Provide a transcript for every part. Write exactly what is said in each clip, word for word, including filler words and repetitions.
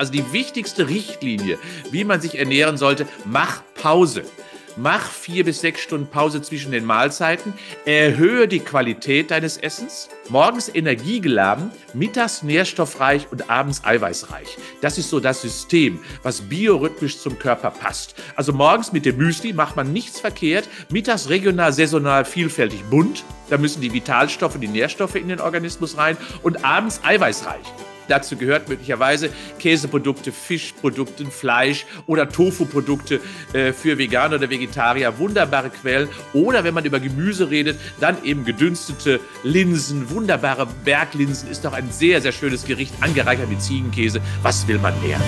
also die wichtigste Richtlinie, wie man sich ernähren sollte, mach Pause. Mach vier bis sechs Stunden Pause zwischen den Mahlzeiten, erhöhe die Qualität deines Essens, morgens energiegeladen, mittags nährstoffreich und abends eiweißreich. Das ist so das System, was biorhythmisch zum Körper passt. Also morgens mit dem Müsli macht man nichts verkehrt, mittags regional, saisonal, vielfältig bunt, da müssen die Vitalstoffe, die Nährstoffe in den Organismus rein und abends eiweißreich. Dazu gehört möglicherweise Käseprodukte, Fischprodukte, Fleisch oder Tofu-Produkte äh, für Veganer oder Vegetarier. Wunderbare Quellen. Oder wenn man über Gemüse redet, dann eben gedünstete Linsen. Wunderbare Berglinsen ist doch ein sehr, sehr schönes Gericht, angereichert mit Ziegenkäse. Was will man mehr?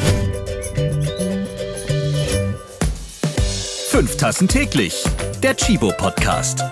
Fünf Tassen täglich. Der Chibo-Podcast.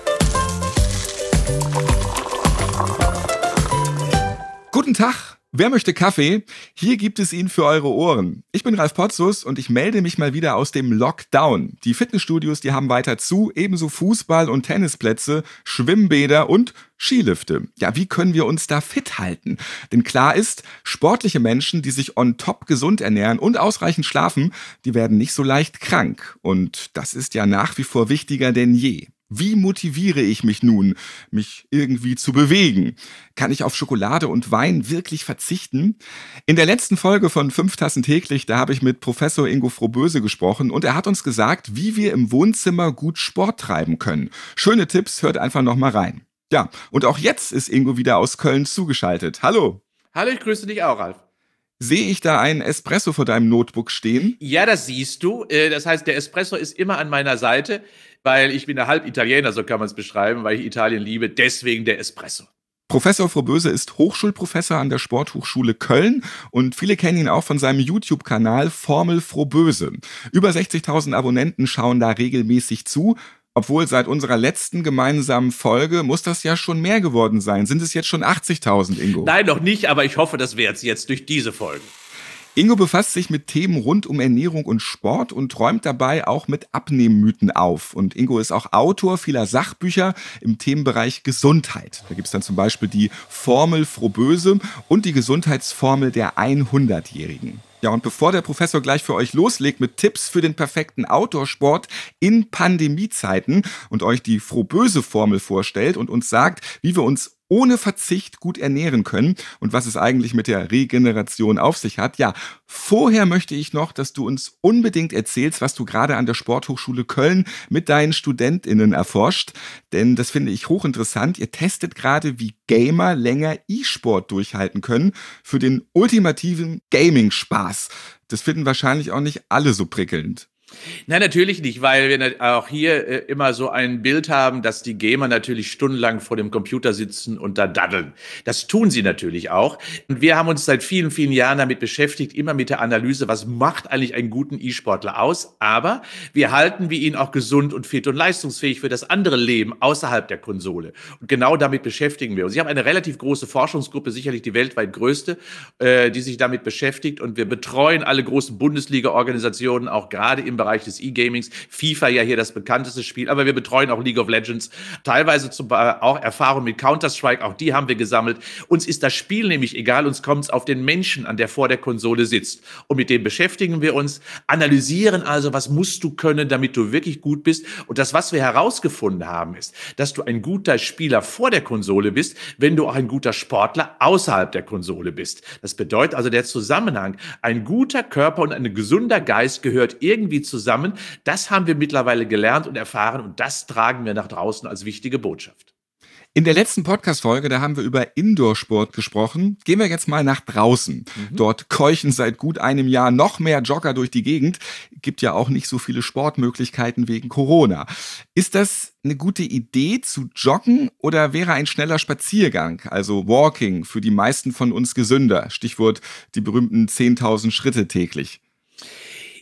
Guten Tag. Wer möchte Kaffee? Hier gibt es ihn für eure Ohren. Ich bin Ralf Potzus und ich melde mich mal wieder aus dem Lockdown. Die Fitnessstudios, die haben weiter zu, ebenso Fußball- und Tennisplätze, Schwimmbäder und Skilifte. Ja, wie können wir uns da fit halten? Denn klar ist, sportliche Menschen, die sich on top gesund ernähren und ausreichend schlafen, die werden nicht so leicht krank. Und das ist ja nach wie vor wichtiger denn je. Wie motiviere ich mich nun, mich irgendwie zu bewegen? Kann ich auf Schokolade und Wein wirklich verzichten? In der letzten Folge von Fünf Tassen täglich, da habe ich mit Professor Ingo Froboese gesprochen und er hat uns gesagt, wie wir im Wohnzimmer gut Sport treiben können. Schöne Tipps, hört einfach nochmal rein. Ja, und auch jetzt ist Ingo wieder aus Köln zugeschaltet. Hallo. Hallo, ich grüße dich auch, Ralf. Sehe ich da einen Espresso vor deinem Notebook stehen? Ja, das siehst du. Das heißt, der Espresso ist immer an meiner Seite, weil ich bin ja halb Italiener, so kann man es beschreiben, weil ich Italien liebe, deswegen der Espresso. Professor Froboese ist Hochschulprofessor an der Sporthochschule Köln und viele kennen ihn auch von seinem YouTube-Kanal Formel Froboese. Über sechzigtausend Abonnenten schauen da regelmäßig zu. Obwohl seit unserer letzten gemeinsamen Folge muss das ja schon mehr geworden sein. Sind es jetzt schon achtzigtausend, Ingo? Nein, noch nicht, aber ich hoffe, das wird es jetzt durch diese Folge. Ingo befasst sich mit Themen rund um Ernährung und Sport und räumt dabei auch mit Abnehmmythen auf. Und Ingo ist auch Autor vieler Sachbücher im Themenbereich Gesundheit. Da gibt es dann zum Beispiel die Formel Froboese und die Gesundheitsformel der hundertjährigen. Ja, und bevor der Professor gleich für euch loslegt mit Tipps für den perfekten Outdoor-Sport in Pandemiezeiten und euch die Froboese-Formel vorstellt und uns sagt, wie wir uns ohne Verzicht gut ernähren können und was es eigentlich mit der Regeneration auf sich hat. Ja, vorher möchte ich noch, dass du uns unbedingt erzählst, was du gerade an der Sporthochschule Köln mit deinen StudentInnen erforscht. Denn das finde ich hochinteressant. Ihr testet gerade, wie Gamer länger E-Sport durchhalten können für den ultimativen Gaming-Spaß. Das finden wahrscheinlich auch nicht alle so prickelnd. Nein, natürlich nicht, weil wir auch hier äh, immer so ein Bild haben, dass die Gamer natürlich stundenlang vor dem Computer sitzen und da daddeln. Das tun sie natürlich auch. Und wir haben uns seit vielen, vielen Jahren damit beschäftigt, immer mit der Analyse, was macht eigentlich einen guten E-Sportler aus? Aber wir halten wir ihn auch gesund und fit und leistungsfähig für das andere Leben außerhalb der Konsole. Und genau damit beschäftigen wir uns. Ich habe eine relativ große Forschungsgruppe, sicherlich die weltweit größte, äh, die sich damit beschäftigt. Und wir betreuen alle großen Bundesliga-Organisationen, auch gerade im Bereich des E-Gamings. FIFA ja hier das bekannteste Spiel, aber wir betreuen auch League of Legends, teilweise zum, äh, auch Erfahrung mit Counter-Strike, auch die haben wir gesammelt. Uns ist das Spiel nämlich egal, uns kommt es auf den Menschen an, der vor der Konsole sitzt. Und mit dem beschäftigen wir uns, analysieren also, was musst du können, damit du wirklich gut bist. Und das, was wir herausgefunden haben, ist, dass du ein guter Spieler vor der Konsole bist, wenn du auch ein guter Sportler außerhalb der Konsole bist. Das bedeutet also der Zusammenhang, ein guter Körper und ein gesunder Geist gehört irgendwie zusammen. Das haben wir mittlerweile gelernt und erfahren und das tragen wir nach draußen als wichtige Botschaft. In der letzten Podcast-Folge, da haben wir über Indoor-Sport gesprochen. Gehen wir jetzt mal nach draußen. Mhm. Dort keuchen seit gut einem Jahr noch mehr Jogger durch die Gegend. Gibt ja auch nicht so viele Sportmöglichkeiten wegen Corona. Ist das eine gute Idee zu joggen oder wäre ein schneller Spaziergang, also Walking, für die meisten von uns gesünder? Stichwort die berühmten zehntausend Schritte täglich.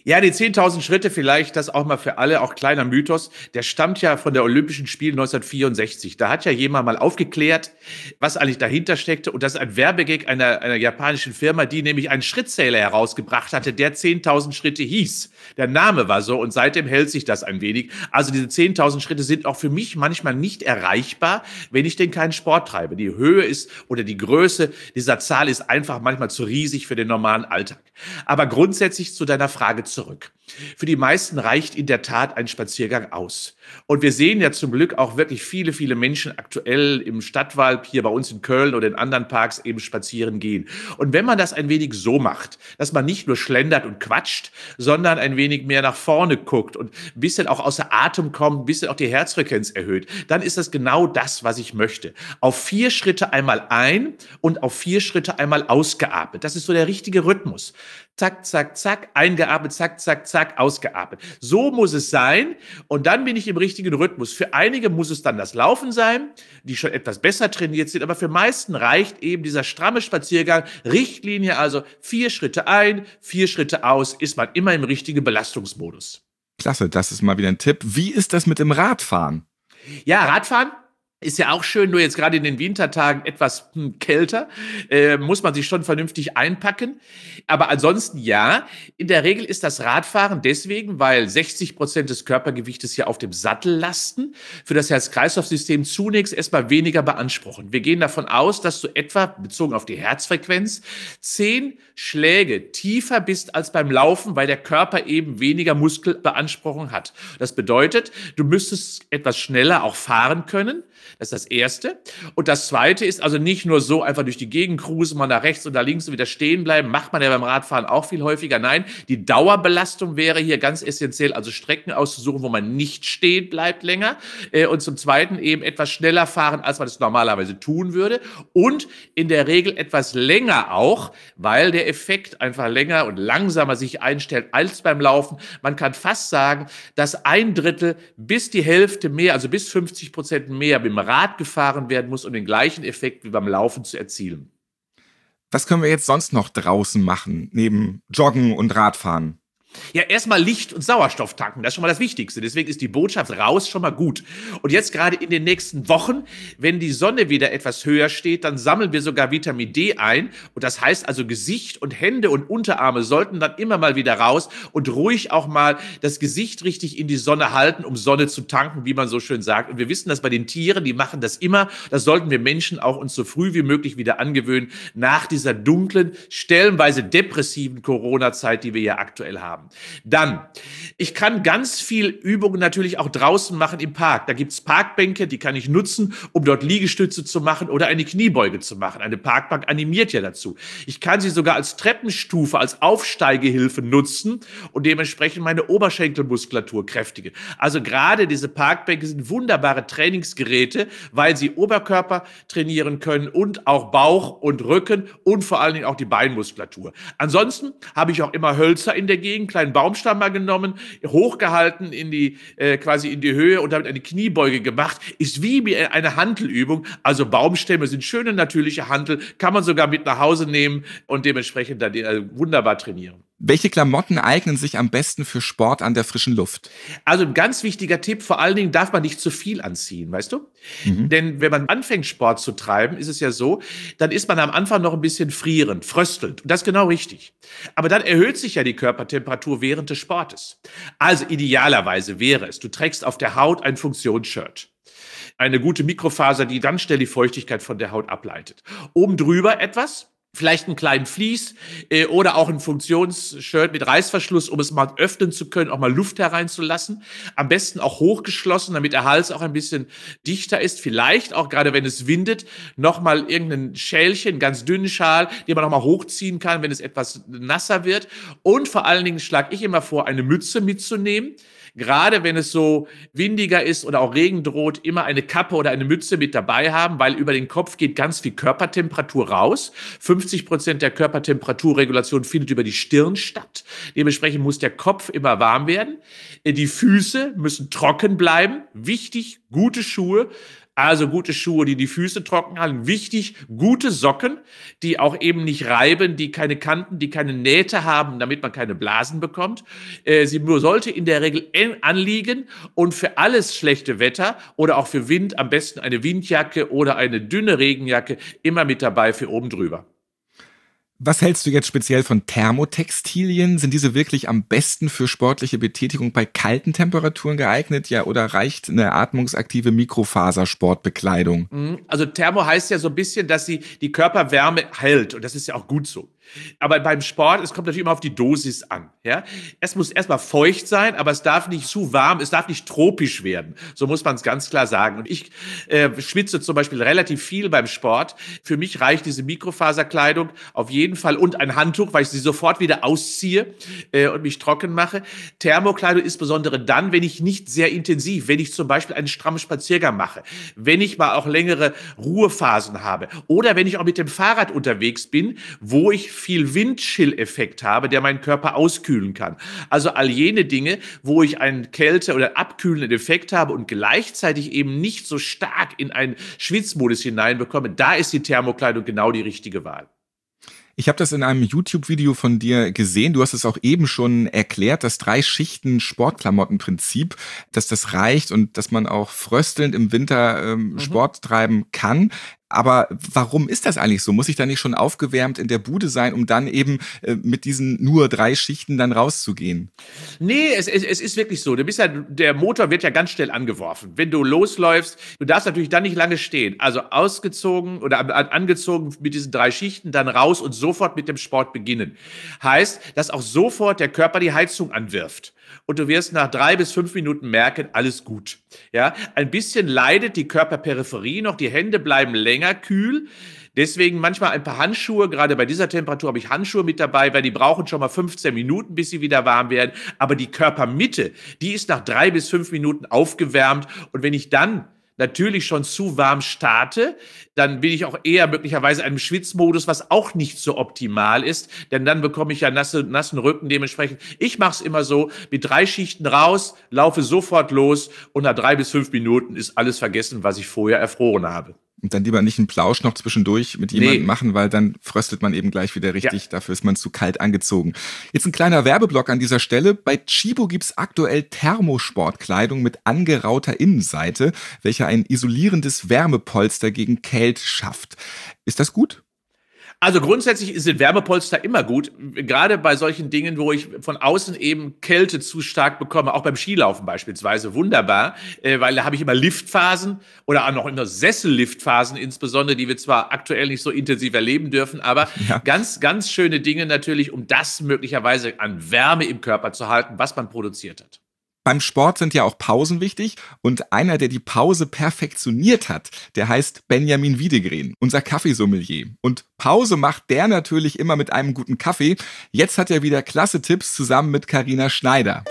Ja, die zehntausend Schritte vielleicht, das auch mal für alle, auch kleiner Mythos, der stammt ja von der Olympischen Spiele neunzehnhundertvierundsechzig. Da hat ja jemand mal aufgeklärt, was eigentlich dahinter steckte. Und das ist ein Werbegag einer, einer japanischen Firma, die nämlich einen Schrittzähler herausgebracht hatte, der zehntausend Schritte hieß. Der Name war so und seitdem hält sich das ein wenig. Also diese zehntausend Schritte sind auch für mich manchmal nicht erreichbar, wenn ich denn keinen Sport treibe. Die Höhe ist oder die Größe dieser Zahl ist einfach manchmal zu riesig für den normalen Alltag. Aber grundsätzlich zu deiner Frage zurück. Für die meisten reicht in der Tat ein Spaziergang aus. Und wir sehen ja zum Glück auch wirklich viele, viele Menschen aktuell im Stadtwald, hier bei uns in Köln oder in anderen Parks eben spazieren gehen. Und wenn man das ein wenig so macht, dass man nicht nur schlendert und quatscht, sondern ein wenig mehr nach vorne guckt und ein bisschen auch außer Atem kommt, ein bisschen auch die Herzfrequenz erhöht, dann ist das genau das, was ich möchte. Auf vier Schritte einmal ein und auf vier Schritte einmal ausgeatmet. Das ist so der richtige Rhythmus. Zack, zack, zack, eingeatmet, zack, zack, zack, ausgeatmet. So muss es sein und dann bin ich im richtigen Rhythmus. Für einige muss es dann das Laufen sein, die schon etwas besser trainiert sind, aber für meisten reicht eben dieser stramme Spaziergang, Richtlinie, also vier Schritte ein, vier Schritte aus, ist man immer im richtigen Belastungsmodus. Klasse, das ist mal wieder ein Tipp. Wie ist das mit dem Radfahren? Ja, Radfahren ist ja auch schön, nur jetzt gerade in den Wintertagen etwas hm, kälter, äh, muss man sich schon vernünftig einpacken. Aber ansonsten ja, in der Regel ist das Radfahren deswegen, weil sechzig Prozent des Körpergewichtes ja auf dem Sattel lasten, für das Herz-Kreislauf-System zunächst erstmal weniger beanspruchen. Wir gehen davon aus, dass du etwa, bezogen auf die Herzfrequenz, zehn Schläge tiefer bist als beim Laufen, weil der Körper eben weniger Muskelbeanspruchung hat. Das bedeutet, du müsstest etwas schneller auch fahren können. Das ist das Erste. Und das Zweite ist also nicht nur so einfach durch die Gegend cruisen, mal nach rechts und nach links und wieder stehen bleiben, macht man ja beim Radfahren auch viel häufiger. Nein, die Dauerbelastung wäre hier ganz essentiell, also Strecken auszusuchen, wo man nicht stehen bleibt länger. Und zum Zweiten eben etwas schneller fahren, als man es normalerweise tun würde. Und in der Regel etwas länger auch, weil der Effekt einfach länger und langsamer sich einstellt als beim Laufen. Man kann fast sagen, dass ein Drittel bis die Hälfte mehr, also bis fünfzig Prozent mehr mit dem Rad gefahren werden muss, um den gleichen Effekt wie beim Laufen zu erzielen. Was können wir jetzt sonst noch draußen machen, neben Joggen und Radfahren? Ja, erstmal Licht und Sauerstoff tanken, das ist schon mal das Wichtigste. Deswegen ist die Botschaft raus schon mal gut. Und jetzt gerade in den nächsten Wochen, wenn die Sonne wieder etwas höher steht, dann sammeln wir sogar Vitamin D ein. Und das heißt also, Gesicht und Hände und Unterarme sollten dann immer mal wieder raus und ruhig auch mal das Gesicht richtig in die Sonne halten, um Sonne zu tanken, wie man so schön sagt. Und wir wissen das bei den Tieren, die machen das immer. Das sollten wir Menschen auch uns so früh wie möglich wieder angewöhnen, nach dieser dunklen, stellenweise depressiven Corona-Zeit, die wir ja aktuell haben. Dann, ich kann ganz viel Übungen natürlich auch draußen machen im Park. Da gibt's Parkbänke, die kann ich nutzen, um dort Liegestütze zu machen oder eine Kniebeuge zu machen. Eine Parkbank animiert ja dazu. Ich kann sie sogar als Treppenstufe, als Aufsteigehilfe nutzen und dementsprechend meine Oberschenkelmuskulatur kräftige. Also gerade diese Parkbänke sind wunderbare Trainingsgeräte, weil sie Oberkörper trainieren können und auch Bauch und Rücken und vor allen Dingen auch die Beinmuskulatur. Ansonsten habe ich auch immer Hölzer in der Gegend, kleinen Baumstamm mal genommen, hochgehalten in die, äh, quasi in die Höhe und damit eine Kniebeuge gemacht. Ist wie eine Hantelübung. Also Baumstämme sind schöne natürliche Hantel, kann man sogar mit nach Hause nehmen und dementsprechend dann äh, wunderbar trainieren. Welche Klamotten eignen sich am besten für Sport an der frischen Luft? Also ein ganz wichtiger Tipp, vor allen Dingen darf man nicht zu viel anziehen, weißt du? Mhm. Denn wenn man anfängt, Sport zu treiben, ist es ja so, dann ist man am Anfang noch ein bisschen frierend, fröstelnd. Und das ist genau richtig. Aber dann erhöht sich ja die Körpertemperatur während des Sportes. Also idealerweise wäre es, du trägst auf der Haut ein Funktionsshirt. Eine gute Mikrofaser, die dann schnell die Feuchtigkeit von der Haut ableitet. Oben drüber etwas, vielleicht einen kleinen Vlies äh, oder auch ein Funktionsshirt mit Reißverschluss, um es mal öffnen zu können, auch mal Luft hereinzulassen. Am besten auch hochgeschlossen, damit der Hals auch ein bisschen dichter ist. Vielleicht auch, gerade wenn es windet, nochmal irgendein Schälchen, ganz dünnen Schal, den man nochmal hochziehen kann, wenn es etwas nasser wird. Und vor allen Dingen schlage ich immer vor, eine Mütze mitzunehmen. Gerade wenn es so windiger ist oder auch Regen droht, immer eine Kappe oder eine Mütze mit dabei haben, weil über den Kopf geht ganz viel Körpertemperatur raus. fünfzig Prozent der Körpertemperaturregulation findet über die Stirn statt. Dementsprechend muss der Kopf immer warm werden. Die Füße müssen trocken bleiben. Wichtig, gute Schuhe. Also gute Schuhe, die die Füße trocken halten. Wichtig, gute Socken, die auch eben nicht reiben, die keine Kanten, die keine Nähte haben, damit man keine Blasen bekommt. Äh, sie sollte in der Regel eng anliegen und für alles schlechte Wetter oder auch für Wind am besten eine Windjacke oder eine dünne Regenjacke immer mit dabei für oben drüber. Was hältst du jetzt speziell von Thermotextilien? Sind diese wirklich am besten für sportliche Betätigung bei kalten Temperaturen geeignet? Ja, oder reicht eine atmungsaktive Mikrofasersportbekleidung? Also Thermo heißt ja so ein bisschen, dass sie die Körperwärme hält und das ist ja auch gut so. Aber beim Sport, es kommt natürlich immer auf die Dosis an. Ja? Es muss erstmal feucht sein, aber es darf nicht zu warm, es darf nicht tropisch werden. So muss man es ganz klar sagen. Und ich äh, schwitze zum Beispiel relativ viel beim Sport. Für mich reicht diese Mikrofaserkleidung auf jeden Fall und ein Handtuch, weil ich sie sofort wieder ausziehe äh, und mich trocken mache. Thermokleidung ist insbesondere dann, wenn ich nicht sehr intensiv, wenn ich zum Beispiel einen strammen Spaziergang mache, wenn ich mal auch längere Ruhephasen habe oder wenn ich auch mit dem Fahrrad unterwegs bin, wo ich viel Windchill-Effekt habe, der meinen Körper auskühlen kann. Also all jene Dinge, wo ich einen Kälte- oder abkühlenden Effekt habe und gleichzeitig eben nicht so stark in einen Schwitzmodus hineinbekomme, da ist die Thermokleidung genau die richtige Wahl. Ich habe das in einem YouTube-Video von dir gesehen. Du hast es auch eben schon erklärt, das Drei-Schichten-Sportklamottenprinzip, dass das reicht und dass man auch fröstelnd im Winter ähm, mhm. Sport treiben kann. Aber warum ist das eigentlich so? Muss ich da nicht schon aufgewärmt in der Bude sein, um dann eben äh, mit diesen nur drei Schichten dann rauszugehen? Nee, es, es, es ist wirklich so. Du bist ja, der Motor wird ja ganz schnell angeworfen. Wenn du losläufst, du darfst natürlich dann nicht lange stehen. Also ausgezogen oder an, angezogen mit diesen drei Schichten, dann raus und sofort mit dem Sport beginnen. Heißt, dass auch sofort der Körper die Heizung anwirft. Und du wirst nach drei bis fünf Minuten merken, alles gut. Ja, ein bisschen leidet die Körperperipherie noch, die Hände bleiben länger kühl. Deswegen manchmal ein paar Handschuhe, gerade bei dieser Temperatur habe ich Handschuhe mit dabei, weil die brauchen schon mal fünfzehn Minuten, bis sie wieder warm werden. Aber die Körpermitte, die ist nach drei bis fünf Minuten aufgewärmt. Und wenn ich dann natürlich schon zu warm starte, dann bin ich auch eher möglicherweise in einem Schwitzmodus, was auch nicht so optimal ist, denn dann bekomme ich ja nasse, nassen Rücken dementsprechend. Ich mache es immer so, mit drei Schichten raus, laufe sofort los und nach drei bis fünf Minuten ist alles vergessen, was ich vorher erfroren habe. Und dann lieber nicht einen Plausch noch zwischendurch mit jemandem Nee. machen, weil dann fröstelt man eben gleich wieder richtig. Ja. Dafür ist man zu kalt angezogen. Jetzt ein kleiner Werbeblock an dieser Stelle. Bei Tchibo gibt's aktuell Thermosportkleidung mit angerauter Innenseite, welche ein isolierendes Wärmepolster gegen Kälte schafft. Ist das gut? Also grundsätzlich sind Wärmepolster immer gut, gerade bei solchen Dingen, wo ich von außen eben Kälte zu stark bekomme, auch beim Skilaufen beispielsweise, wunderbar, äh, weil da habe ich immer Liftphasen oder auch noch immer Sesselliftphasen insbesondere, die wir zwar aktuell nicht so intensiv erleben dürfen, aber Ja. ganz, ganz schöne Dinge natürlich, um das möglicherweise an Wärme im Körper zu halten, was man produziert hat. Beim Sport sind ja auch Pausen wichtig und einer, der die Pause perfektioniert hat, der heißt Benjamin Wiedegren, unser Kaffeesommelier. Und Pause macht der natürlich immer mit einem guten Kaffee. Jetzt hat er wieder klasse Tipps zusammen mit Carina Schneider.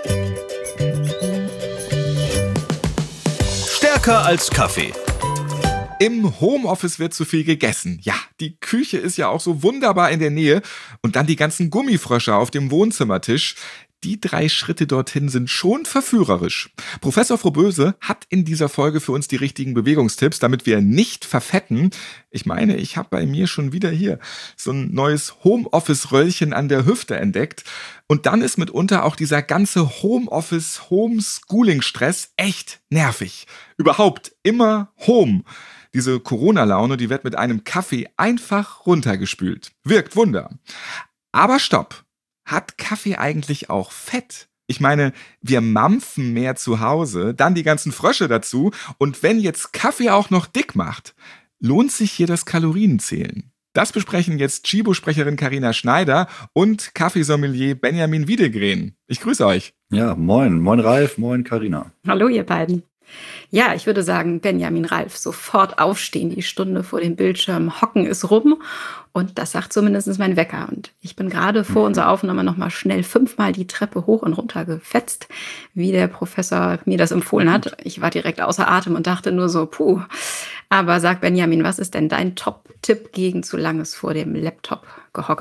Stärker als Kaffee. Im Homeoffice wird zu viel gegessen. Ja, die Küche ist ja auch so wunderbar in der Nähe. Und dann die ganzen Gummifrösche auf dem Wohnzimmertisch. Die drei Schritte dorthin sind schon verführerisch. Professor Froboese hat in dieser Folge für uns die richtigen Bewegungstipps, damit wir nicht verfetten. Ich meine, ich habe bei mir schon wieder hier so ein neues Homeoffice-Röllchen an der Hüfte entdeckt. Und dann ist mitunter auch dieser ganze Homeoffice-Homeschooling-Stress echt nervig. Überhaupt immer Home. Diese Corona-Laune, die wird mit einem Kaffee einfach runtergespült. Wirkt Wunder. Aber stopp. Hat Kaffee eigentlich auch Fett? Ich meine, wir mampfen mehr zu Hause, dann die ganzen Frösche dazu und wenn jetzt Kaffee auch noch dick macht, lohnt sich hier das Kalorienzählen? Das besprechen jetzt Tchibo-Sprecherin Carina Schneider und Kaffeesommelier Benjamin Wiedegren. Ich grüße euch. Ja, moin. Moin Ralf, moin Carina. Hallo ihr beiden. Ja, ich würde sagen, Benjamin Ralf, sofort aufstehen, die Stunde vor dem Bildschirm hocken ist rum. Und das sagt zumindest mein Wecker. Und ich bin gerade vor unserer Aufnahme nochmal schnell fünfmal die Treppe hoch und runter gefetzt, wie der Professor mir das empfohlen hat. Ich war direkt außer Atem und dachte nur so, puh. Aber sag Benjamin, was ist denn dein Top-Tipp gegen zu langes vor dem Laptop gehocke?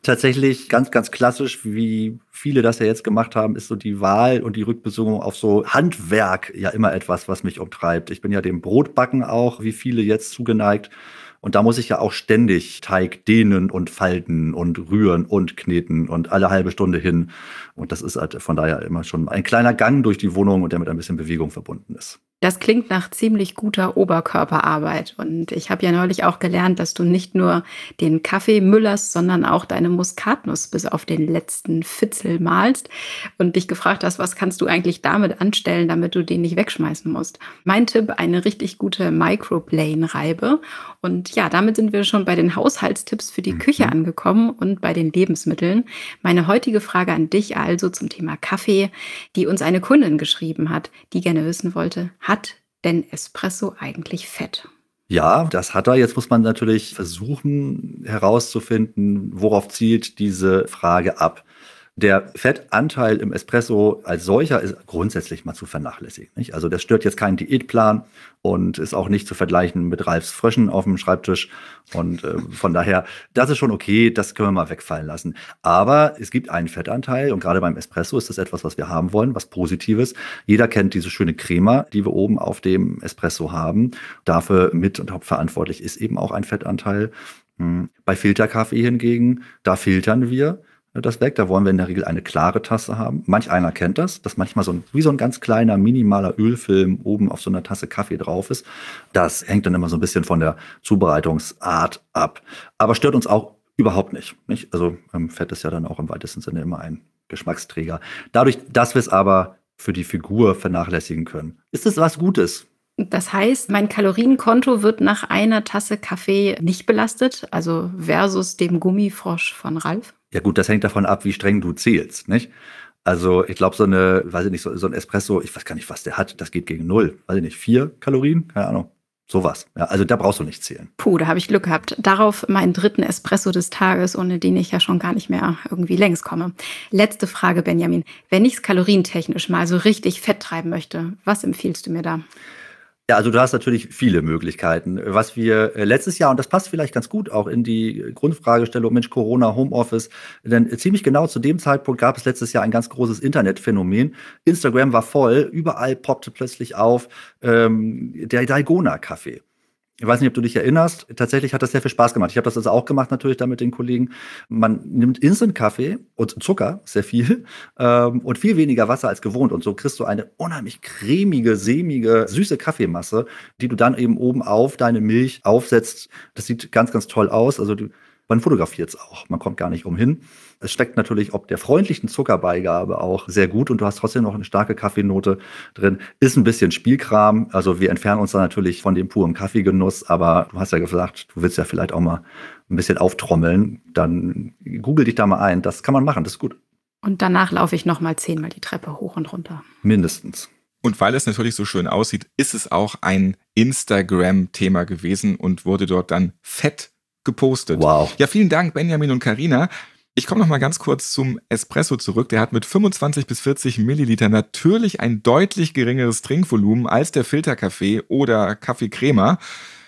Tatsächlich ganz, ganz klassisch, wie viele das ja jetzt gemacht haben, ist so die Wahl und die Rückbesinnung auf so Handwerk ja immer etwas, was mich umtreibt. Ich bin ja dem Brotbacken auch, wie viele jetzt zugeneigt. Und da muss ich ja auch ständig Teig dehnen und falten und rühren und kneten und alle halbe Stunde hin. Und das ist halt von daher immer schon ein kleiner Gang durch die Wohnung und der mit ein bisschen Bewegung verbunden ist. Das klingt nach ziemlich guter Oberkörperarbeit. Und ich habe ja neulich auch gelernt, dass du nicht nur den Kaffee müllerst, sondern auch deine Muskatnuss bis auf den letzten Fitzel mahlst und dich gefragt hast, was kannst du eigentlich damit anstellen, damit du den nicht wegschmeißen musst. Mein Tipp, eine richtig gute Microplane-Reibe. Und ja, damit sind wir schon bei den Haushaltstipps für die mhm. Küche angekommen und bei den Lebensmitteln. Meine heutige Frage an dich also zum Thema Kaffee, die uns eine Kundin geschrieben hat, die gerne wissen wollte, hat denn Espresso eigentlich Fett? Ja, das hat er. Jetzt muss man natürlich versuchen herauszufinden, worauf zielt diese Frage ab. Der Fettanteil im Espresso als solcher ist grundsätzlich mal zu vernachlässigen, nicht? Also das stört jetzt keinen Diätplan und ist auch nicht zu vergleichen mit Ralfs Fröschen auf dem Schreibtisch. Und äh, von daher, das ist schon okay, das können wir mal wegfallen lassen. Aber es gibt einen Fettanteil und gerade beim Espresso ist das etwas, was wir haben wollen, was Positives. Jeder kennt diese schöne Crema, die wir oben auf dem Espresso haben. Dafür mit und hauptverantwortlich ist eben auch ein Fettanteil. Hm. Bei Filterkaffee hingegen, da filtern wir das weg. Da wollen wir in der Regel eine klare Tasse haben. Manch einer kennt das, dass manchmal so ein, wie so ein ganz kleiner, minimaler Ölfilm oben auf so einer Tasse Kaffee drauf ist. Das hängt dann immer so ein bisschen von der Zubereitungsart ab. Aber stört uns auch überhaupt nicht, nicht? Also ähm, Fett ist ja dann auch im weitesten Sinne immer ein Geschmacksträger. Dadurch, dass wir es aber für die Figur vernachlässigen können, ist es was Gutes. Das heißt, mein Kalorienkonto wird nach einer Tasse Kaffee nicht belastet, also versus dem Gummifrosch von Ralf? Ja gut, das hängt davon ab, wie streng du zählst, nicht? Also ich glaube, so eine, weiß ich nicht, so, so ein Espresso, ich weiß gar nicht, was der hat, das geht gegen null. Weiß ich nicht, vier Kalorien? Keine Ahnung. Sowas. Ja, also da brauchst du nicht zählen. Puh, da habe ich Glück gehabt. Darauf meinen dritten Espresso des Tages, ohne den ich ja schon gar nicht mehr irgendwie längs komme. Letzte Frage, Benjamin. Wenn ich es kalorientechnisch mal so richtig fett treiben möchte, was empfiehlst du mir da? Ja, also du hast natürlich viele Möglichkeiten. Was wir letztes Jahr, und das passt vielleicht ganz gut auch in die Grundfragestellung, Mensch, Corona, Homeoffice, denn ziemlich genau zu dem Zeitpunkt gab es letztes Jahr ein ganz großes Internetphänomen. Instagram war voll, überall poppte plötzlich auf ähm, der Dalgona-Kaffee. Ich weiß nicht, ob du dich erinnerst. Tatsächlich hat das sehr viel Spaß gemacht. Ich habe das also auch gemacht, natürlich da mit den Kollegen. Man nimmt Instant-Kaffee und Zucker, sehr viel, ähm, und viel weniger Wasser als gewohnt. Und so kriegst du eine unheimlich cremige, sämige, süße Kaffeemasse, die du dann eben oben auf deine Milch aufsetzt. Das sieht ganz, ganz toll aus. Also du, man fotografiert es auch. Man kommt gar nicht umhin. Es steckt natürlich ob der freundlichen Zuckerbeigabe auch sehr gut und du hast trotzdem noch eine starke Kaffeenote drin. Ist ein bisschen Spielkram. Also wir entfernen uns da natürlich von dem puren Kaffeegenuss, aber du hast ja gesagt, du willst ja vielleicht auch mal ein bisschen auftrommeln. Dann google dich da mal ein. Das kann man machen, das ist gut. Und danach laufe ich noch mal zehnmal die Treppe hoch und runter. Mindestens. Und weil es natürlich so schön aussieht, ist es auch ein Instagram-Thema gewesen und wurde dort dann fett gepostet. Wow. Ja, vielen Dank, Benjamin und Carina. Ich komme noch mal ganz kurz zum Espresso zurück. Der hat mit fünfundzwanzig bis vierzig Milliliter natürlich ein deutlich geringeres Trinkvolumen als der Filterkaffee oder Kaffee Crema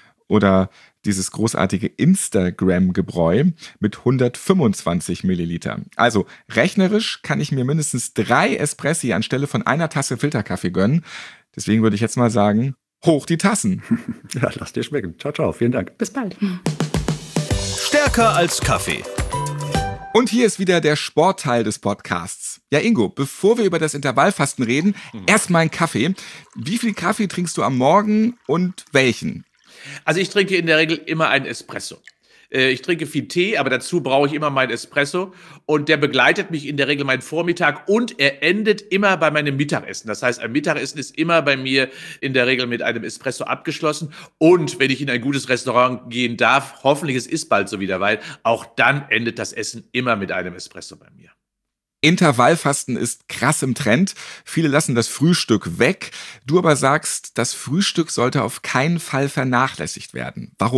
oder dieses großartige Instagram-Gebräu mit hundertfünfundzwanzig Milliliter. Also rechnerisch kann ich mir mindestens drei Espressi anstelle von einer Tasse Filterkaffee gönnen. Deswegen würde ich jetzt mal sagen, hoch die Tassen. Ja, lass dir schmecken. Ciao, ciao. Vielen Dank. Bis bald. Stärker als Kaffee. Und hier ist wieder der Sportteil des Podcasts. Ja, Ingo, bevor wir über das Intervallfasten reden, mhm. erstmal einen Kaffee. Wie viel Kaffee trinkst du am Morgen und welchen? Also ich trinke in der Regel immer einen Espresso. Ich trinke viel Tee, aber dazu brauche ich immer meinen Espresso und der begleitet mich in der Regel meinen Vormittag und er endet immer bei meinem Mittagessen. Das heißt, ein Mittagessen ist immer bei mir in der Regel mit einem Espresso abgeschlossen und wenn ich in ein gutes Restaurant gehen darf, hoffentlich es ist bald so wieder, weil auch dann endet das Essen immer mit einem Espresso bei mir. Intervallfasten ist krass im Trend. Viele lassen das Frühstück weg. Du aber sagst, das Frühstück sollte auf keinen Fall vernachlässigt werden. Warum?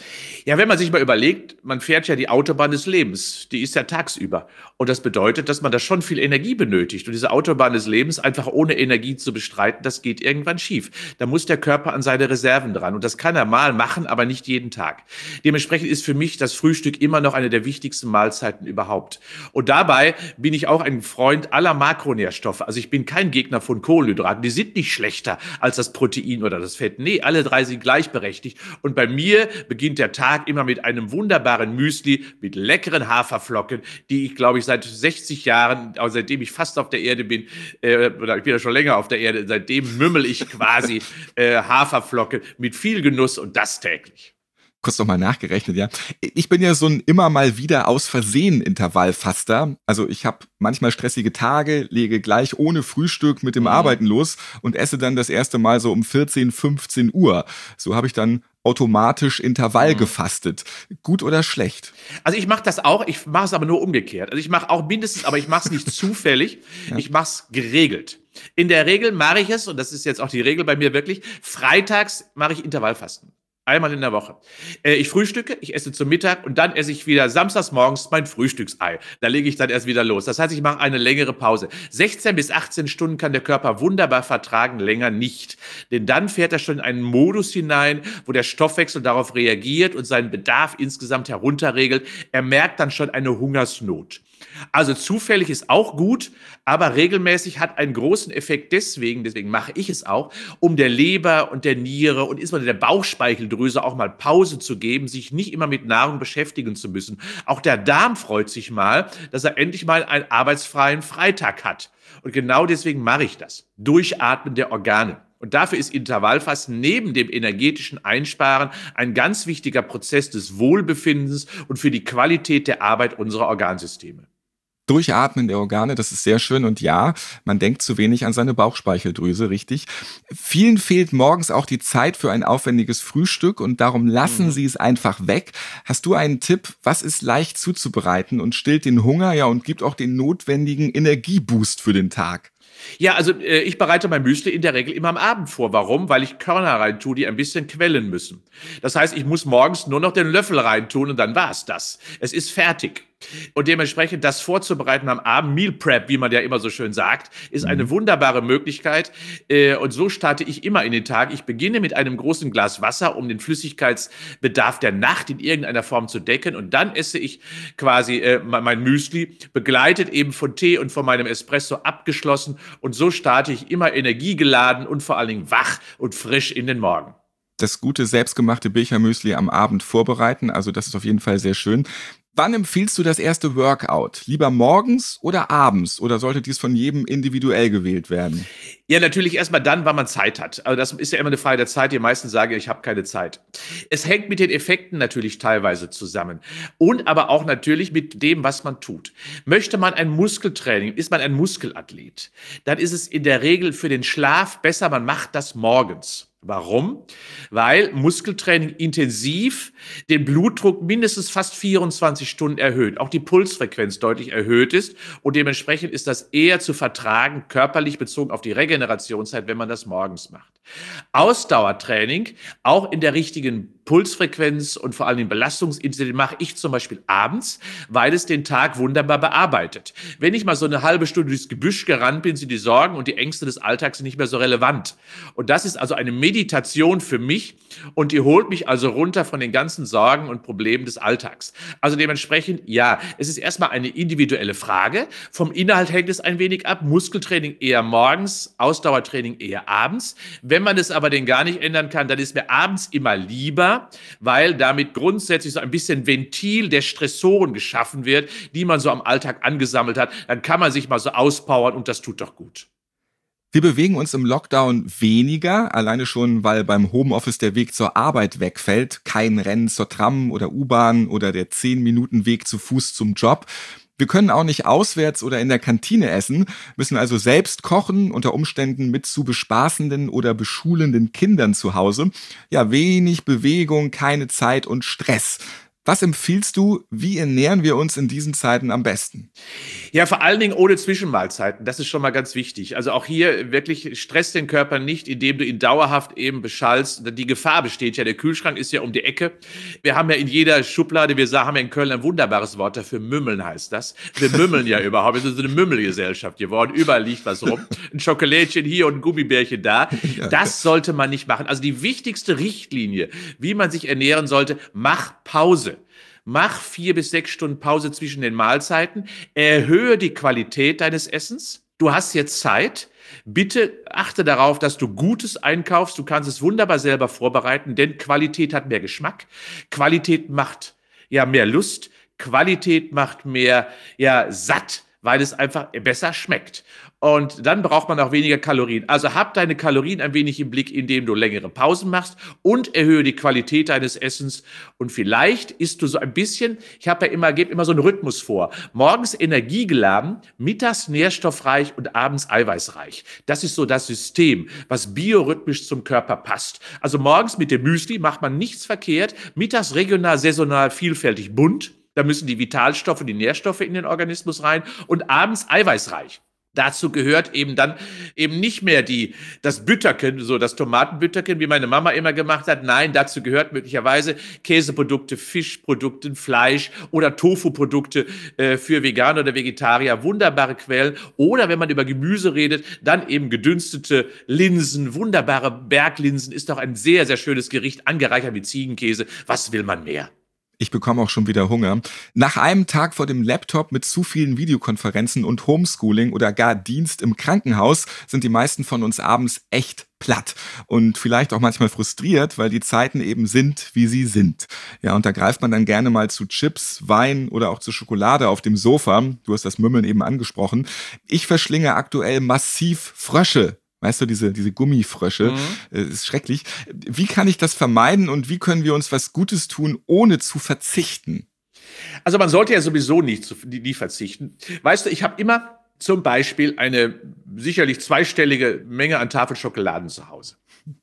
Ja, wenn man sich mal überlegt, man fährt ja die Autobahn des Lebens, die ist ja tagsüber. Und das bedeutet, dass man da schon viel Energie benötigt. Und diese Autobahn des Lebens einfach ohne Energie zu bestreiten, das geht irgendwann schief. Da muss der Körper an seine Reserven dran. Und das kann er mal machen, aber nicht jeden Tag. Dementsprechend ist für mich das Frühstück immer noch eine der wichtigsten Mahlzeiten überhaupt. Und dabei bin ich auch ein Freund aller Makronährstoffe. Also ich bin kein Gegner von Kohlenhydraten. Die sind nicht schlechter als das Protein oder das Fett. Nee, alle drei sind gleichberechtigt. Und bei mir beginnt der Tag immer mit einem wunderbaren Müsli, mit leckeren Haferflocken, die ich, glaube ich, seit sechzig Jahren, also seitdem ich fast auf der Erde bin, äh, oder ich bin ja schon länger auf der Erde, seitdem mümmel ich quasi äh, Haferflocken mit viel Genuss und das täglich. Kurz nochmal nachgerechnet, ja. Ich bin ja so ein immer mal wieder aus Versehen Intervallfaster. Also ich habe manchmal stressige Tage, lege gleich ohne Frühstück mit dem mhm. Arbeiten los und esse dann das erste Mal so um vierzehn, fünfzehn Uhr. So habe ich dann automatisch Intervall mhm. gefastet. Gut oder schlecht? Also ich mache das auch, ich mache es aber nur umgekehrt. Also ich mache auch mindestens, aber ich mache es nicht zufällig, ja. Ich mache es geregelt. In der Regel mache ich es, und das ist jetzt auch die Regel bei mir wirklich, freitags mache ich Intervallfasten. Einmal in der Woche. Äh, ich frühstücke, ich esse zum Mittag und dann esse ich wieder samstags morgens mein Frühstücksei. Da lege ich dann erst wieder los. Das heißt, ich mache eine längere Pause. sechzehn bis achtzehn Stunden kann der Körper wunderbar vertragen, länger nicht. Denn dann fährt er schon in einen Modus hinein, wo der Stoffwechsel darauf reagiert und seinen Bedarf insgesamt herunterregelt. Er merkt dann schon eine Hungersnot. Also zufällig ist auch gut, aber regelmäßig hat einen großen Effekt deswegen, deswegen mache ich es auch, um der Leber und der Niere und insbesondere der Bauchspeicheldrüse auch mal Pause zu geben, sich nicht immer mit Nahrung beschäftigen zu müssen. Auch der Darm freut sich mal, dass er endlich mal einen arbeitsfreien Freitag hat. Und genau deswegen mache ich das. Durchatmen der Organe. Und dafür ist Intervallfasten neben dem energetischen Einsparen ein ganz wichtiger Prozess des Wohlbefindens und für die Qualität der Arbeit unserer Organsysteme. Durchatmen der Organe, das ist sehr schön. Und ja, man denkt zu wenig an seine Bauchspeicheldrüse, richtig. Vielen fehlt morgens auch die Zeit für ein aufwendiges Frühstück und darum lassen mhm. sie es einfach weg. Hast du einen Tipp, was ist leicht zuzubereiten und stillt den Hunger, ja, und gibt auch den notwendigen Energieboost für den Tag? Ja, also äh, ich bereite mein Müsli in der Regel immer am Abend vor. Warum? Weil ich Körner reintue, die ein bisschen quellen müssen. Das heißt, ich muss morgens nur noch den Löffel reintun und dann war's das. Es ist fertig. Und dementsprechend das vorzubereiten am Abend, Meal Prep, wie man ja immer so schön sagt, ist eine wunderbare Möglichkeit. Und so starte ich immer in den Tag. Ich beginne mit einem großen Glas Wasser, um den Flüssigkeitsbedarf der Nacht in irgendeiner Form zu decken. Und dann esse ich quasi äh, mein Müsli, begleitet eben von Tee und von meinem Espresso abgeschlossen. Und so starte ich immer energiegeladen und vor allen Dingen wach und frisch in den Morgen. Das gute, selbstgemachte Bilchermüsli am Abend vorbereiten, also das ist auf jeden Fall sehr schön. Wann empfiehlst du das erste Workout? Lieber morgens oder abends? Oder sollte dies von jedem individuell gewählt werden? Ja, natürlich erstmal dann, wann man Zeit hat. Also das ist ja immer eine Frage der Zeit. Die meisten sagen, ich habe keine Zeit. Es hängt mit den Effekten natürlich teilweise zusammen. Und aber auch natürlich mit dem, was man tut. Möchte man ein Muskeltraining, ist man ein Muskelathlet, dann ist es in der Regel für den Schlaf besser, man macht das morgens. Warum? Weil Muskeltraining intensiv den Blutdruck mindestens fast vierundzwanzig Stunden erhöht, auch die Pulsfrequenz deutlich erhöht ist und dementsprechend ist das eher zu vertragen, körperlich bezogen auf die Regenerationszeit, wenn man das morgens macht. Ausdauertraining, auch in der richtigen Pulsfrequenz und vor allem den Belastungsintensität mache ich zum Beispiel abends, weil es den Tag wunderbar bearbeitet. Wenn ich mal so eine halbe Stunde durchs Gebüsch gerannt bin, sind die Sorgen und die Ängste des Alltags nicht mehr so relevant. Und das ist also eine Meditation für mich und die holt mich also runter von den ganzen Sorgen und Problemen des Alltags. Also dementsprechend, ja, es ist erstmal eine individuelle Frage. Vom Inhalt hängt es ein wenig ab. Muskeltraining eher morgens, Ausdauertraining eher abends. Wenn man es aber denn gar nicht ändern kann, dann ist mir abends immer lieber, weil damit grundsätzlich so ein bisschen Ventil der Stressoren geschaffen wird, die man so am Alltag angesammelt hat. Dann kann man sich mal so auspowern und das tut doch gut. Wir bewegen uns im Lockdown weniger, alleine schon, weil beim Homeoffice der Weg zur Arbeit wegfällt. Kein Rennen zur Tram oder U-Bahn oder der zehn Minuten Weg zu Fuß zum Job. Wir können auch nicht auswärts oder in der Kantine essen, müssen also selbst kochen, unter Umständen mit zu bespaßenden oder beschulenden Kindern zu Hause. Ja, wenig Bewegung, keine Zeit und Stress. Was empfiehlst du, wie ernähren wir uns in diesen Zeiten am besten? Ja, vor allen Dingen ohne Zwischenmahlzeiten. Das ist schon mal ganz wichtig. Also auch hier wirklich stress den Körper nicht, indem du ihn dauerhaft eben beschallst. Die Gefahr besteht ja, der Kühlschrank ist ja um die Ecke. Wir haben ja in jeder Schublade, wir haben ja in Köln ein wunderbares Wort dafür, Mümmeln heißt das. Wir mümmeln ja überhaupt. Wir sind so eine Mümmelgesellschaft geworden. Überall liegt was rum. Ein Schokolädchen hier und ein Gummibärchen da. Das sollte man nicht machen. Also die wichtigste Richtlinie, wie man sich ernähren sollte, mach Pause. Mach vier bis sechs Stunden Pause zwischen den Mahlzeiten. Erhöhe die Qualität deines Essens. Du hast jetzt Zeit. Bitte achte darauf, dass du Gutes einkaufst. Du kannst es wunderbar selber vorbereiten, denn Qualität hat mehr Geschmack. Qualität macht ja mehr Lust. Qualität macht mehr ja satt, weil es einfach besser schmeckt. Und dann braucht man auch weniger Kalorien. Also hab deine Kalorien ein wenig im Blick, indem du längere Pausen machst und erhöhe die Qualität deines Essens. Und vielleicht isst du so ein bisschen, ich habe ja immer, gebe immer so einen Rhythmus vor. Morgens energiegeladen, mittags nährstoffreich und abends eiweißreich. Das ist so das System, was biorhythmisch zum Körper passt. Also morgens mit dem Müsli macht man nichts verkehrt, mittags regional, saisonal, vielfältig, bunt. Da müssen die Vitalstoffe, die Nährstoffe in den Organismus rein und abends eiweißreich. Dazu gehört eben dann eben nicht mehr die, das Bütterken, so das Tomatenbütterken, wie meine Mama immer gemacht hat. Nein, dazu gehört möglicherweise Käseprodukte, Fischprodukte, Fleisch oder Tofu-Produkte äh, für Veganer oder Vegetarier. Wunderbare Quellen. Oder wenn man über Gemüse redet, dann eben gedünstete Linsen, wunderbare Berglinsen. Ist doch ein sehr, sehr schönes Gericht, angereichert mit Ziegenkäse. Was will man mehr? Ich bekomme auch schon wieder Hunger. Nach einem Tag vor dem Laptop mit zu vielen Videokonferenzen und Homeschooling oder gar Dienst im Krankenhaus sind die meisten von uns abends echt platt und vielleicht auch manchmal frustriert, weil die Zeiten eben sind, wie sie sind. Ja, und da greift man dann gerne mal zu Chips, Wein oder auch zu Schokolade auf dem Sofa. Du hast das Mümmeln eben angesprochen. Ich verschlinge aktuell massiv Frösche. Weißt du, diese, diese Gummifrösche, mhm. äh, ist schrecklich. Wie kann ich das vermeiden und wie können wir uns was Gutes tun, ohne zu verzichten? Also man sollte ja sowieso nicht, zu, nie verzichten. Weißt du, ich habe immer zum Beispiel eine sicherlich zweistellige Menge an Tafeln Schokoladen zu Hause.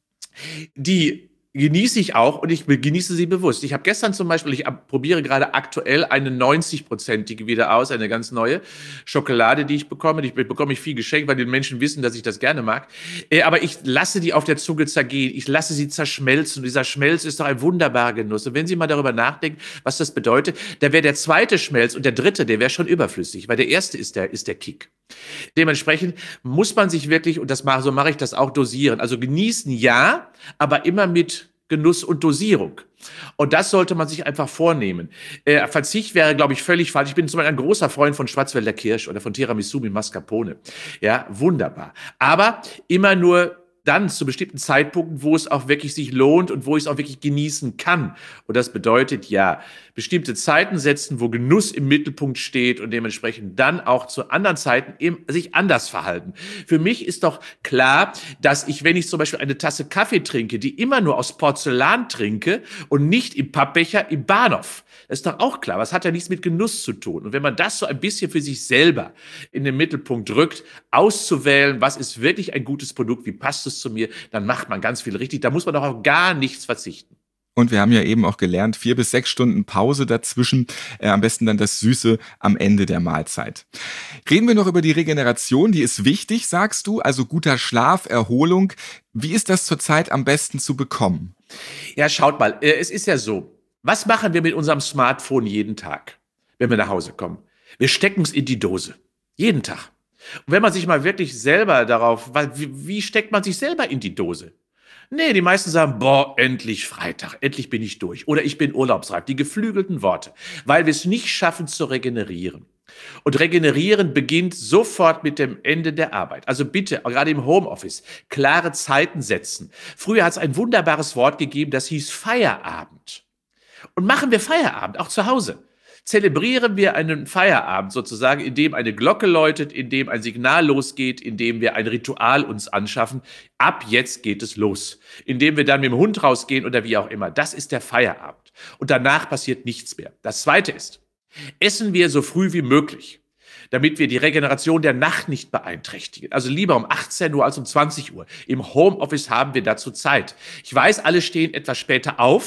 Die genieße ich auch und ich genieße sie bewusst. Ich habe gestern zum Beispiel, ich probiere gerade aktuell eine neunzig-prozentige wieder aus, eine ganz neue Schokolade, die ich bekomme. Die bekomme ich viel geschenkt, weil die Menschen wissen, dass ich das gerne mag. Aber ich lasse die auf der Zunge zergehen. Ich lasse sie zerschmelzen. Und dieser Schmelz ist doch ein wunderbarer Genuss. Und wenn Sie mal darüber nachdenken, was das bedeutet, da wäre der zweite Schmelz und der dritte, der wäre schon überflüssig, weil der erste ist der, ist der Kick. Dementsprechend muss man sich wirklich, und das mache, so mache ich das auch, dosieren. Also genießen ja, aber immer mit Genuss und Dosierung. Und das sollte man sich einfach vornehmen. Äh, Verzicht wäre, glaube ich, völlig falsch. Ich bin zum Beispiel ein großer Freund von Schwarzwälder Kirsch oder von Tiramisu mit Mascarpone. Ja, wunderbar. Aber immer nur dann zu bestimmten Zeitpunkten, wo es auch wirklich sich lohnt und wo ich es auch wirklich genießen kann. Und das bedeutet ja, bestimmte Zeiten setzen, wo Genuss im Mittelpunkt steht und dementsprechend dann auch zu anderen Zeiten eben sich anders verhalten. Für mich ist doch klar, dass ich, wenn ich zum Beispiel eine Tasse Kaffee trinke, die immer nur aus Porzellan trinke und nicht im Pappbecher im Bahnhof, das ist doch auch klar. Was hat ja nichts mit Genuss zu tun? Und wenn man das so ein bisschen für sich selber in den Mittelpunkt rückt, auszuwählen, was ist wirklich ein gutes Produkt, wie passt es zu mir, dann macht man ganz viel richtig. Da muss man doch auf gar nichts verzichten. Und wir haben ja eben auch gelernt, vier bis sechs Stunden Pause dazwischen, äh, am besten dann das Süße am Ende der Mahlzeit. Reden wir noch über die Regeneration, die ist wichtig, sagst du, also guter Schlaf, Erholung. Wie ist das zurzeit am besten zu bekommen? Ja, schaut mal, äh, es ist ja so, was machen wir mit unserem Smartphone jeden Tag, wenn wir nach Hause kommen? Wir stecken es in die Dose, jeden Tag. Und wenn man sich mal wirklich selber darauf, wie, wie steckt man sich selber in die Dose? Nee, die meisten sagen, boah, endlich Freitag, endlich bin ich durch. Oder ich bin urlaubsreif, die geflügelten Worte, weil wir es nicht schaffen zu regenerieren. Und regenerieren beginnt sofort mit dem Ende der Arbeit. Also bitte, gerade im Homeoffice, klare Zeiten setzen. Früher hat es ein wunderbares Wort gegeben, das hieß Feierabend. Und machen wir Feierabend, auch zu Hause. Zelebrieren wir einen Feierabend sozusagen, indem eine Glocke läutet, indem ein Signal losgeht, indem wir ein Ritual uns anschaffen. Ab jetzt geht es los. Indem wir dann mit dem Hund rausgehen oder wie auch immer. Das ist der Feierabend. Und danach passiert nichts mehr. Das Zweite ist, essen wir so früh wie möglich, damit wir die Regeneration der Nacht nicht beeinträchtigen. Also lieber um achtzehn Uhr als um zwanzig Uhr. Im Homeoffice haben wir dazu Zeit. Ich weiß, alle stehen etwas später auf,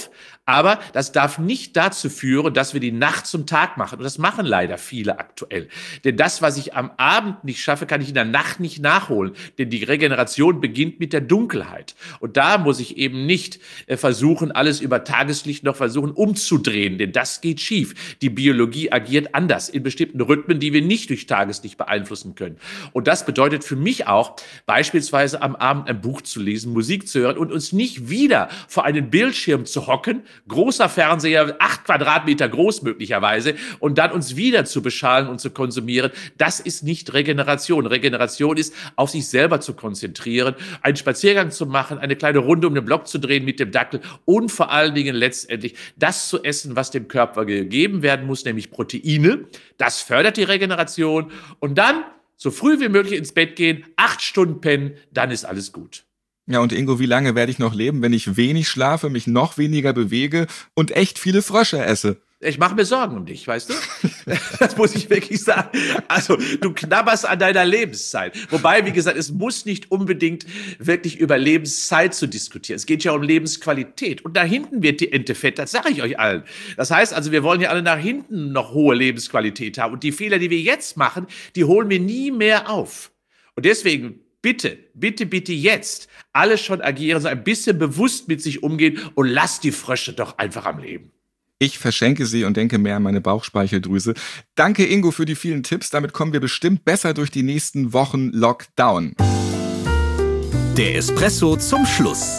Aber das darf nicht dazu führen, dass wir die Nacht zum Tag machen. Und das machen leider viele aktuell. Denn das, was ich am Abend nicht schaffe, kann ich in der Nacht nicht nachholen. Denn die Regeneration beginnt mit der Dunkelheit. Und da muss ich eben nicht äh, versuchen, alles über Tageslicht noch versuchen umzudrehen. Denn das geht schief. Die Biologie agiert anders in bestimmten Rhythmen, die wir nicht durch Tageslicht beeinflussen können. Und das bedeutet für mich auch, beispielsweise am Abend ein Buch zu lesen, Musik zu hören und uns nicht wieder vor einen Bildschirm zu hocken, großer Fernseher, acht Quadratmeter groß möglicherweise, und dann uns wieder zu beschallen und zu konsumieren. Das ist nicht Regeneration. Regeneration ist, auf sich selber zu konzentrieren, einen Spaziergang zu machen, eine kleine Runde um den Block zu drehen mit dem Dackel und vor allen Dingen letztendlich das zu essen, was dem Körper gegeben werden muss, nämlich Proteine. Das fördert die Regeneration. Und dann so früh wie möglich ins Bett gehen, acht Stunden pennen, dann ist alles gut. Ja, und Ingo, wie lange werde ich noch leben, wenn ich wenig schlafe, mich noch weniger bewege und echt viele Frösche esse? Ich mache mir Sorgen um dich, weißt du? Das muss ich wirklich sagen. Also, du knabberst an deiner Lebenszeit. Wobei, wie gesagt, es muss nicht unbedingt wirklich über Lebenszeit zu diskutieren. Es geht ja um Lebensqualität. Und da hinten wird die Ente fett, das sage ich euch allen. Das heißt also, wir wollen ja alle nach hinten noch hohe Lebensqualität haben. Und die Fehler, die wir jetzt machen, die holen wir nie mehr auf. Und deswegen, bitte, bitte, bitte jetzt alle schon agieren, so ein bisschen bewusst mit sich umgehen und lasst die Frösche doch einfach am Leben. Ich verschenke sie und denke mehr an meine Bauchspeicheldrüse. Danke, Ingo, für die vielen Tipps. Damit kommen wir bestimmt besser durch die nächsten Wochen Lockdown. Der Espresso zum Schluss.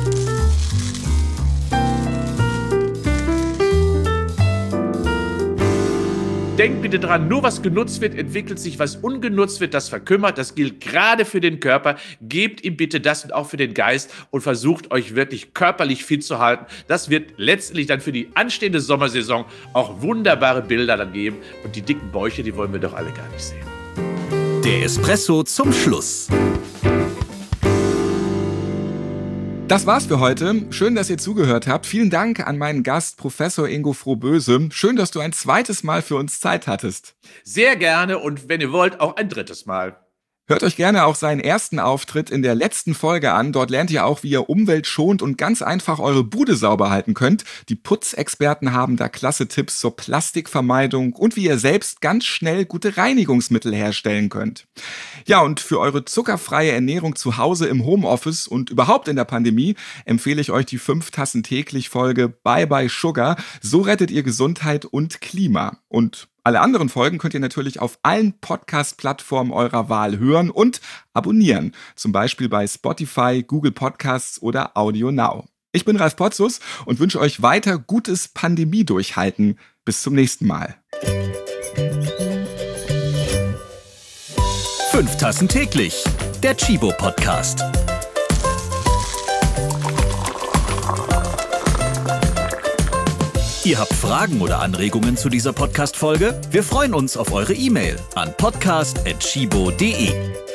Denkt bitte dran, nur was genutzt wird, entwickelt sich, was ungenutzt wird, das verkümmert. Das gilt gerade für den Körper. Gebt ihm bitte das und auch für den Geist und versucht euch wirklich körperlich fit zu halten. Das wird letztendlich dann für die anstehende Sommersaison auch wunderbare Bilder dann geben. Und die dicken Bäuche, die wollen wir doch alle gar nicht sehen. Der Espresso zum Schluss. Das war's für heute. Schön, dass ihr zugehört habt. Vielen Dank an meinen Gast, Professor Ingo Frohböse. Schön, dass du ein zweites Mal für uns Zeit hattest. Sehr gerne und wenn ihr wollt, auch ein drittes Mal. Hört euch gerne auch seinen ersten Auftritt in der letzten Folge an. Dort lernt ihr auch, wie ihr umweltschonend und ganz einfach eure Bude sauber halten könnt. Die Putzexperten haben da klasse Tipps zur Plastikvermeidung und wie ihr selbst ganz schnell gute Reinigungsmittel herstellen könnt. Ja, und für eure zuckerfreie Ernährung zu Hause im Homeoffice und überhaupt in der Pandemie empfehle ich euch die fünf Tassen täglich Folge Bye Bye Sugar. So rettet ihr Gesundheit und Klima. Und alle anderen Folgen könnt ihr natürlich auf allen Podcast-Plattformen eurer Wahl hören und abonnieren. Zum Beispiel bei Spotify, Google Podcasts oder Audio Now. Ich bin Ralf Potzus und wünsche euch weiter gutes Pandemie-Durchhalten. Bis zum nächsten Mal. Fünf Tassen täglich. Der Chibo-Podcast. Ihr habt Fragen oder Anregungen zu dieser Podcast-Folge? Wir freuen uns auf eure E-Mail an podcast at chibo punkt de.